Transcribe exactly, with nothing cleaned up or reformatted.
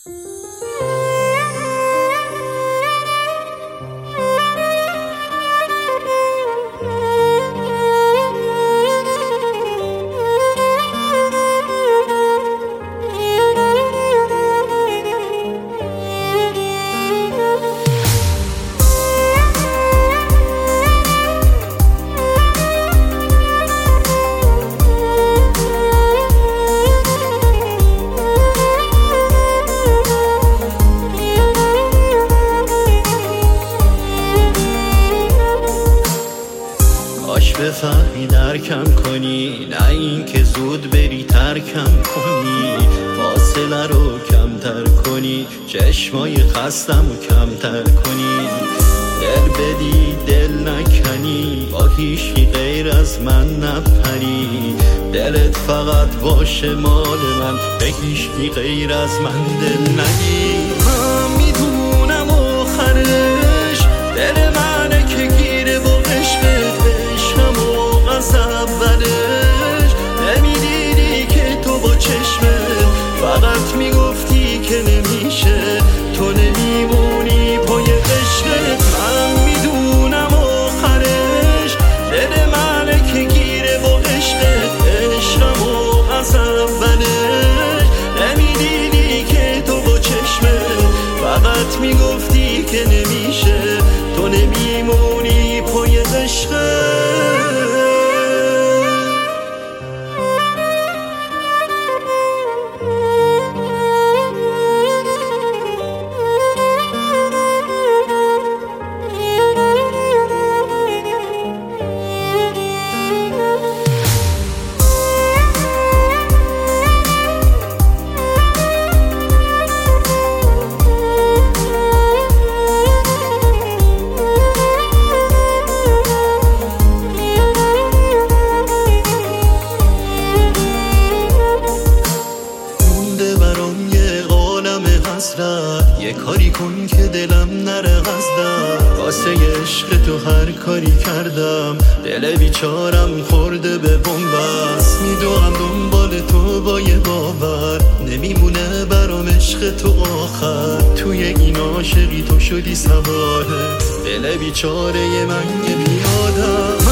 بفهمی درکم کنی، نه این که زود بری ترکم کنی، فاصله رو کمتر کنی، چشمای خستم رو کمتر کنی، دل بدی دل نکنی، با هیچی غیر از من نپری، دلت فقط باشه مال من، به هیچی غیر از من دل نگی. من میدونم آخرش دل منه که گیره با عشقت، از اولش نمیدیدی که تو با چشمت فقط میگفتی که نمیشه، تو نمیمونی پای عشقت. من میدونم آخرش دل منه که گیره با عشقت، عشقمو از اولش نمیدیدی که تو با چشمت فقط میگفتی که نمیشه، تو نمیمونی پای عشقت. یه کاری کن که دلم نره غزدم، واسه عشق تو هر کاری کردم، دل بیچارم خورده به بنبست، میدوام دنبال تو با یه باور، نمیمونه برام عشق تو آخر، توی این عاشقی تو شدی سواره، دل بیچاره من که بیادم.